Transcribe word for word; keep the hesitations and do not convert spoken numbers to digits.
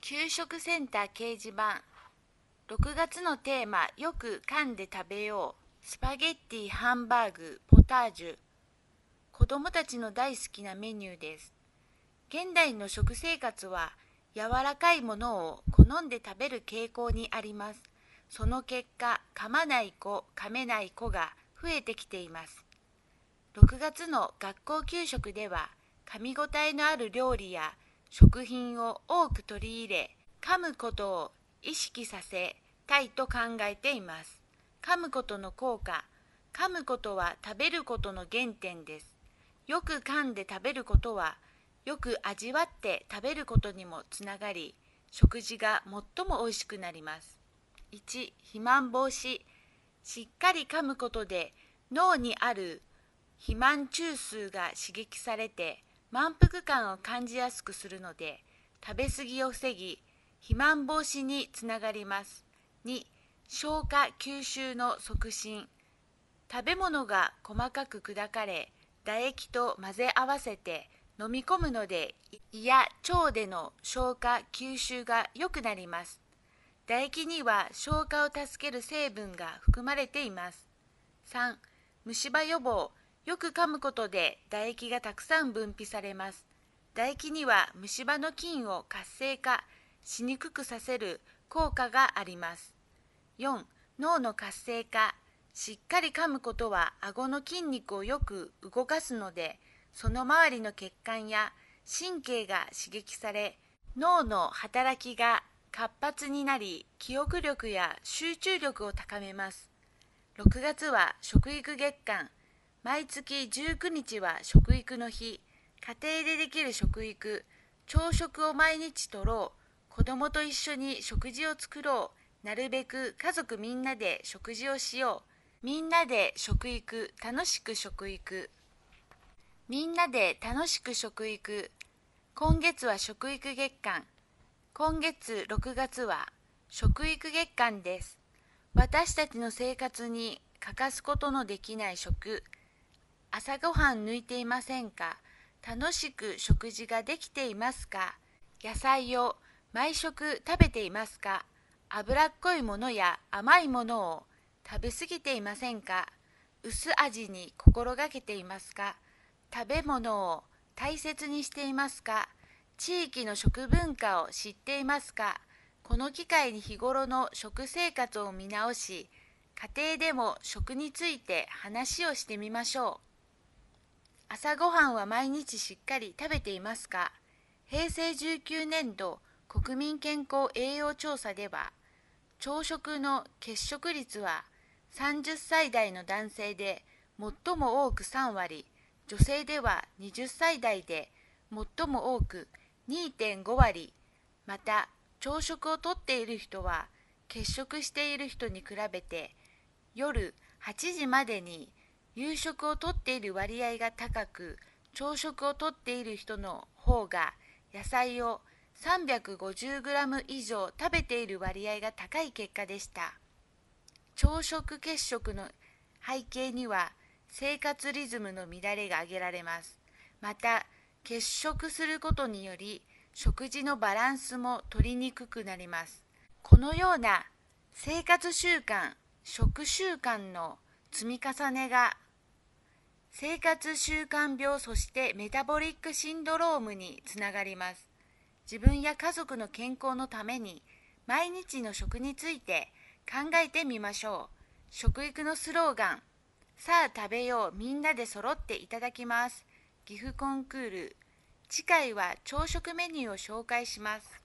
給食センター掲示板。ろくがつのテーマ、よく噛んで食べよう。スパゲッティ、ハンバーグ、ポタージュ。子供たちの大好きなメニューです。現代の食生活は柔らかいものを好んで食べる傾向にあります。その結果、噛まない子、噛めない子が増えてきています。ろくがつの学校給食では、噛み応えのある料理や食品を多く取り入れ、噛むことを意識させたいと考えています。噛むことの効果。噛むことは食べることの原点です。よく噛んで食べることは、よく味わって食べることにもつながり、食事が最も美味しくなります。いち. 肥満防止。しっかり噛むことで脳にある肥満中枢が刺激されて満腹感を感じやすくするので、食べ過ぎを防ぎ、肥満防止につながります。に. 消化吸収の促進。食べ物が細かく砕かれ、唾液と混ぜ合わせて飲み込むので、胃や腸での消化吸収が良くなります。唾液には消化を助ける成分が含まれています。さん. 虫歯予防。よく噛むことで唾液がたくさん分泌されます。唾液には虫歯の菌を活性化しにくくさせる効果があります。よん. 脳の活性化。しっかり噛むことは顎の筋肉をよく動かすので、その周りの血管や神経が刺激され、脳の働きが活発になり、記憶力や集中力を高めます。ろくがつは食育月間。毎月じゅうくにちは食育の日。家庭でできる食育。朝食を毎日とろう。子供と一緒に食事を作ろう。なるべく家族みんなで食事をしよう。みんなで食育、楽しく食育。みんなで楽しく食育。今月は食育月間。今月ろくがつは食育月間です。私たちの生活に欠かすことのできない食。朝ごはん抜いていませんか？楽しく食事ができていますか？野菜を毎食食べていますか？脂っこいものや甘いものを食べ過ぎていませんか？薄味に心がけていますか？食べ物を大切にしていますか？地域の食文化を知っていますか？この機会に日頃の食生活を見直し、家庭でも食について話をしてみましょう。朝ごはんは毎日しっかり食べていますか？へいせいじゅうきゅうねんど国民健康栄養調査では、朝食の欠食率はさんじゅっさいだいの男性で最も多くさんわり、女性でははたちだいで最も多く にてんごわり、また朝食をとっている人は欠食している人に比べて夜はちじまでに夕食をとっている割合が高く、朝食をとっている人の方が野菜を さんびゃくごじゅうグラム 以上食べている割合が高い結果でした。朝食欠食の背景には生活リズムの乱れが挙げられます。また、欠食することにより食事のバランスも取りにくくなります。このような生活習慣、食習慣の積み重ねが生活習慣病、そしてメタボリックシンドロームにつながります。自分や家族の健康のために毎日の食について考えてみましょう。食育のスローガン、さあ食べよう、みんなで揃っていただきます。岐阜コンクール。次回は朝食メニューを紹介します。